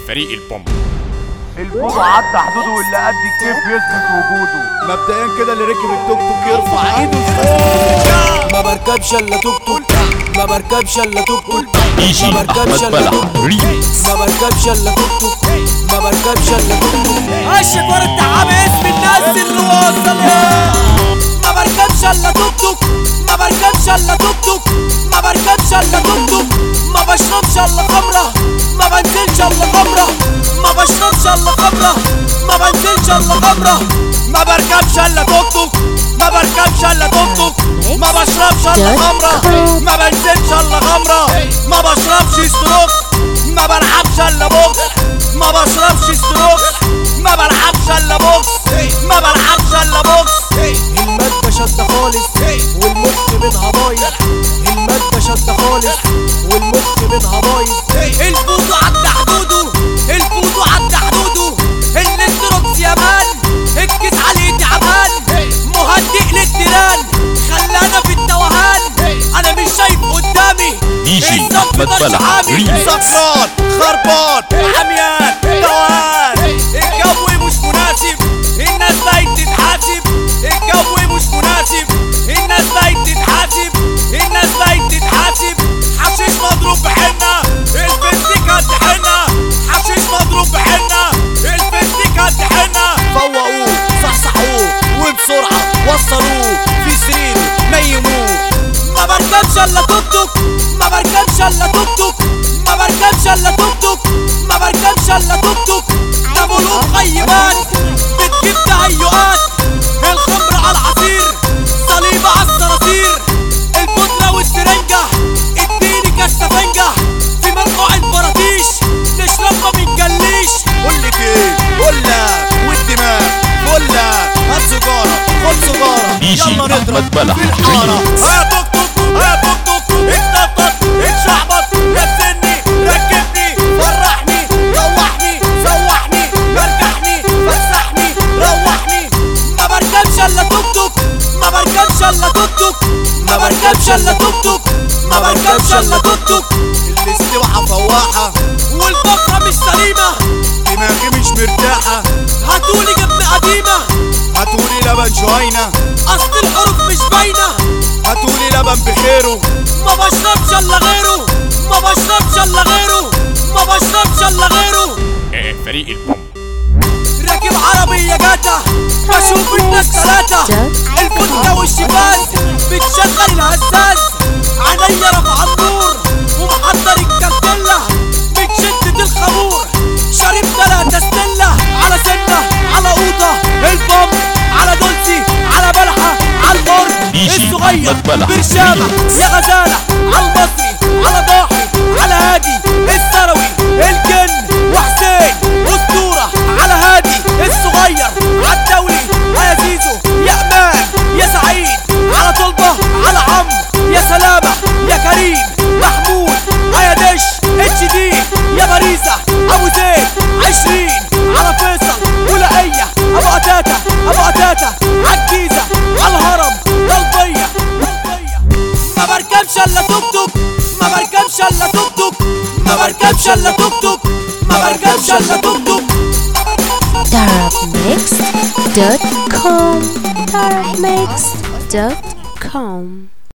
فريق البومب. البومب عدى حدوده واللي قد الكيف يثبت وجوده. مبدئيا كده اللي ركب التوك توك يرفع ايده لفوق. ما بركبش الا توك توك، ما بركبش الا توك توك، يجي ما بركبش أحمد الا بلع توك توك، ريميكس. ما بركبش الا توك توك، ما بركبش الا توك توك. عشق ورا التعب اسم الناس اللي وصلها. ما بركبش الا توك توك، ما بركبش الا توك توك، ما بركبش الا توك توك، ما بشربش الا خمره، ما بنزلش الا خمره، ما بشربش الا خمره، ما بنزلش الا خمره. ما بركبش الا توك توك، ما بركبش الا توك توك، ما بشربش الا خمره، ما بنزلش الا خمره، ما بشربش ستروك، ما بلعبش الا بوكس، ما بشربش ستروك، ما بلعبش الا بوكس، ما بلعبش الا بوكس. المادة شدة خالص والمخ منها بايظ، المادة شدة خالص والمخ منها بايظ. الفوضى عدى حدوده، الفوضى عدى حدوده، الاستروكس يا مان اكس عليه تعبان، مهدئ للتيران خلانا في التوهان. انا مش شايف قدامي يجي الصف أحمد مش بلع عامي. ريميكس. سكران خربان عميان توهان، الجو مش مناسب الناس بقت تتحاسب، الجو مش مناسب الناس بقت تتحاسب، الناس بقت تتحاسب. حشيش مضروب بحنة الفستيك هتحنة، حشيش مضروب بحنة الفستيك هتحنة. فوقوه صحصحوه وبسرعة وصلوه في سريره نيموه. ما بركبش الا توك توك، ما بركبش الا توك توك، ما بركبش الا توك توك، ما بركبش الا توك توك. ده ملوك غيبان بتجيب تهيؤات، الخمر على العصير صليبة على الصراصير، البودرة والسرنجة اديني كالسفنجة، في مرقع البراطيش نشرب ما بنجليش. قولك ايه قولك والدماغ فلة، هات سيجارة خد سيجارة يجي يلا أحمد نضرب بلع في الحارة. ريميكس. ها توك توك ها توك توك، اتنطط اتشعبط نزلني ركبني فرحني روحني سوحني مرجحني فسحني روحني. ما بركبش الا توك توك، ما بركبش الا توك توك، ما بركبش الا توك توك، ما بركبش الا توك توك. الاستواحة فواحة والبقرة مش سليمة، دماغي مش مرتاحة، هاتولي جبن قديمة، هاتولي لبن شوينة، اصل الحروف مش باينة، هاتولي لبن بخيره. ما بشربش الا غيره، ما بشربش الا غيره، ما بشربش الا غيره. فريق البومب. راكب عربية جاتا بشوف الناس تلاتة، الفودكا والشباز بتشغل الهزاز، عينيا رافعة النور ومحضر الكرتلة من شدة الخمور، شارب 3 ستلة على سنة على قوطة البومب على دولسي على بلحة على الحر يجي الصغير أحمد بلع برشامة ريميكس. يا غزالة على المصري على ضاحي على هادي الثروي الجن وحسين أسطورة على هادي الصغير عالدولي يا زيزو يا أمان يا سعيد على طلبة على عمرو يا سلامة يا كريم محمود يا دش اتش دي يا باريزة أبو زيد 20 على فيصل ولقية أبو قتاتة أبو قتاتة عالجيزة عالهرم طلبية طلبية. ما بركبش الا توك توك، ما بركبش الا توك توك، ما بركبش الا توك توك، ما بركبش الا توك توك. Darabmix.com Darabmix.com